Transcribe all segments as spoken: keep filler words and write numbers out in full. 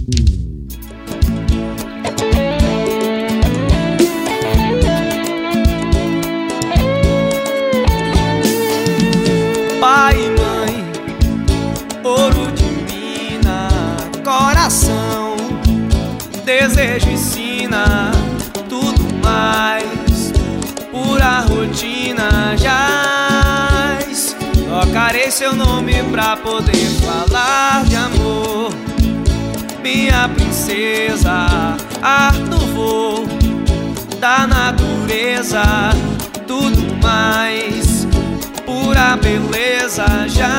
Pai e mãe, ouro de mina, coração, desejo ensina, tudo mais, pura rotina, jaz. Tocarei seu nome pra poder falar de amor, minha princesa, ar do voo, da natureza, tudo mais, pura beleza, jaz.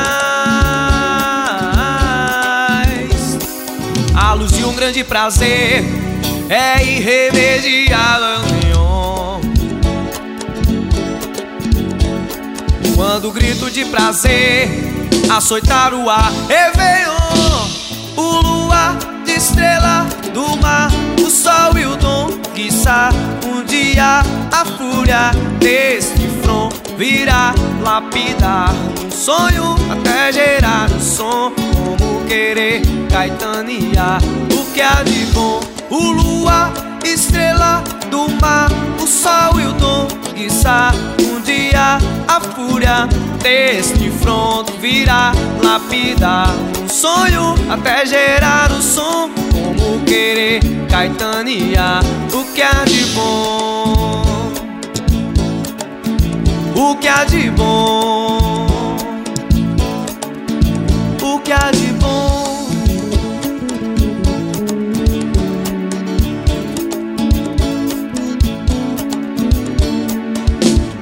A luz de um grande prazer é irremediável, neon. Quando o grito de prazer açoitar o ar, Réveillon, o luar de estrela do mar, o sol e o dom, quiçá um dia a fúria deste front virá lapidar um sonho até gerar um som. Como querer caetanear o que há de bom, o luar, estrela do mar, o sol e o dom, quiçá um dia a fúria deste front virá lapidar um sonho até gerar um som. Como querer caetanear o que há de bom, o que há de bom.